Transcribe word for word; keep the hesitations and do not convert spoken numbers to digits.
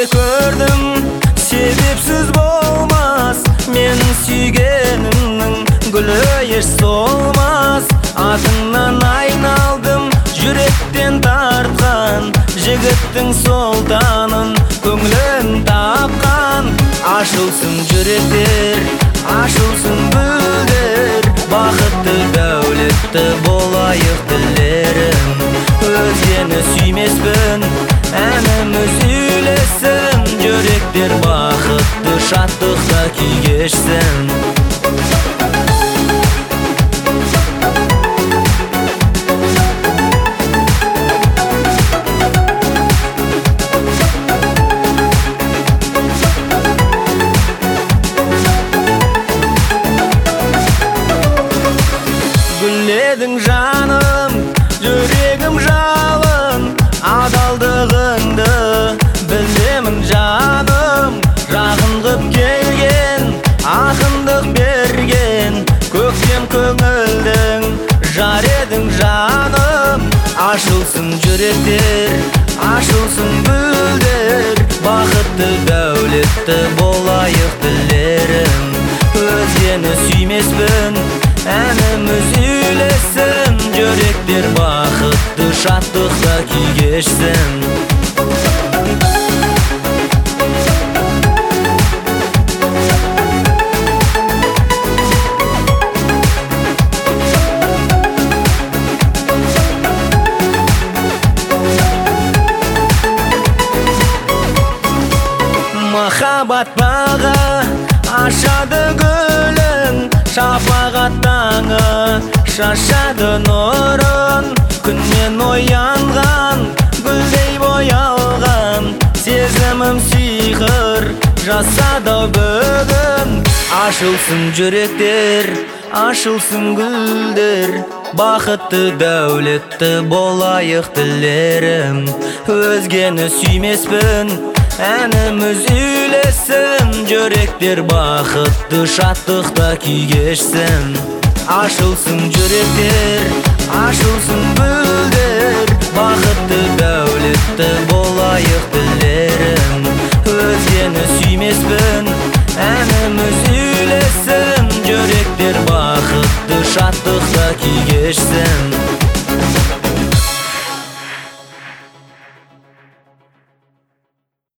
көрдім, себепсіз болмас, мен сүйгенімнің гүлі еш солмас. Атыңнан айналдым, жүректен тартқан, жігіттің солтанын көңілін тапқан. Ашылсын жүректер, ашылсын гүлдер, бақытты дәулетті болайық тілерім. Өзгені сүймеспін, әніміз үйлесін, жүректер бақытты шаттықта күй кешсін. Гүледің жаным, жүрегім жалын, адалдығыңды білемін жаным. Жақын қып келген, ақындық берген, көктем көңілдің жар едің жаным. Ашылсын жүректер, ашылсын гүлдер, бақытты дәулетті болайық тілерім. Өзгені сүймеспін, әніміз үйлесін, жүректер бақытты шаттықта күй кешсін. Махаббат бағы ашады гүлін, шапағат таңы шашады нұрын. Күннен оянған, гүлдей боялған, сезімім сиқыр жасады бүгін. Ашылсын жүректер, ашылсын гүлдер, бақытты дәулетті болайық тілерім. Өзгені сүймеспін, әніміз үйлесін, жүректер бақытты шаттықта күй кешсін. Ашылсын жүректер, ашылсын гүлдер, бақытты дәулетті болайық тілерім. Өзгені сүймеспін, әніміз үйлесін, жүректер бақытты шаттықта күй кешсін.